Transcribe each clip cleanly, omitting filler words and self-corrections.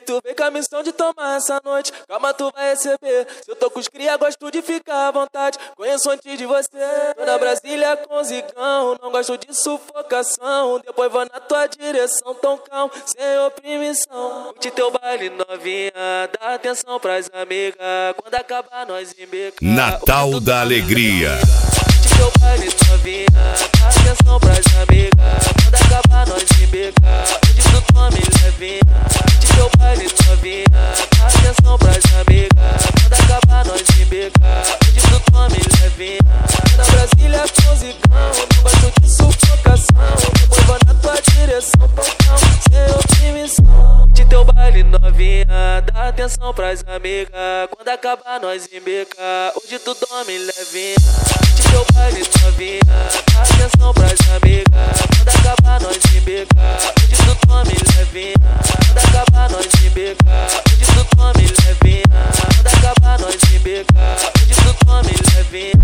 Tu vem com a missão de tomar essa noite, calma tu vai receber. Se eu tô com os cria, gosto de ficar à vontade, conheço antes de você. Tô na Brasília com zigão, não gosto de sufocação. Depois vou na tua direção, tão calmo, sem oprimição. Curte teu baile novinha, dá atenção pras amigas, quando acabar nós embeca. Natal da Alegria. Curte teu baile novinha, dá atenção pras amigas, quando acabar nós embeca. Hoje tu tome levinha. Curte teu baile novinha, dá atenção pras amigas, quando acabar nós embeca. Hoje tu tome levinha. Na Brasília com zigão, não gosto de sufocação. Depois vou na tua direção, tão calmo, sem oprimição. Curte teu baile novinha, dá atenção pras amigas, quando acabar nós embeca. Hoje tu dorme levinha. Curte teu baile novinha, dá atenção pras amigas, quando acabar nós embeca. Hoje tu dorme levinha. Quando acabar nós embeca. Hoje tu dorme levinha. Quando acabar nós embeca. Hoje tu dorme levinha.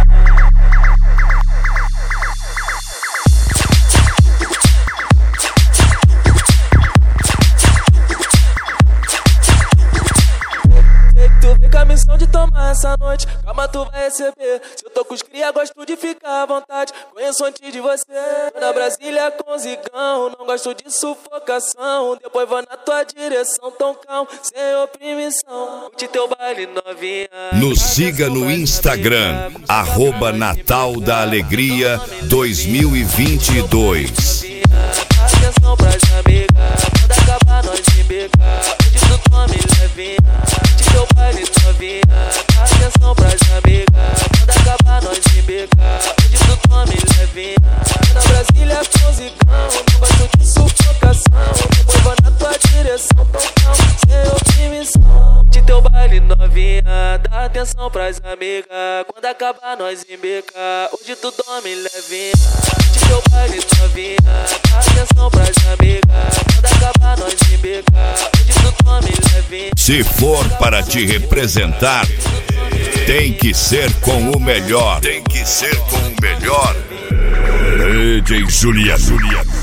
Tu vem com a missão de tomar essa noite, calma tu vai receber. Se eu tô com os cria, gosto de ficar à vontade, conheço antes de você. Tô na Brasília com zigão, não gosto de sufocação. Depois vou na tua direção, tão calmo, sem oprimição. Curte teu baile novinha. Nos siga no Instagram, @Natal da Alegria 2022. Atenção pras amigas, quando acabar nós embeca. Hoje tu tome levinha. Curte teu baile novinha, atenção pras amigas, quando acabar nós embeca. Hoje tu tome levinha. Na Brasília com zigão, não gosto de sufocação. Depois vou na tua direção, tão calmo, sem oprimição. Curte teu baile novinha, dá atenção pras amigas, quando acabar nós embeca. Hoje tu dorme levinha. Curte teu baile novinha, dá atenção pras amigas, quando acabar nós embeca. Hoje tu dorme levinha. Se for para te representar, tem que ser com o melhor. Tem que ser com o melhor. DJ Juliano.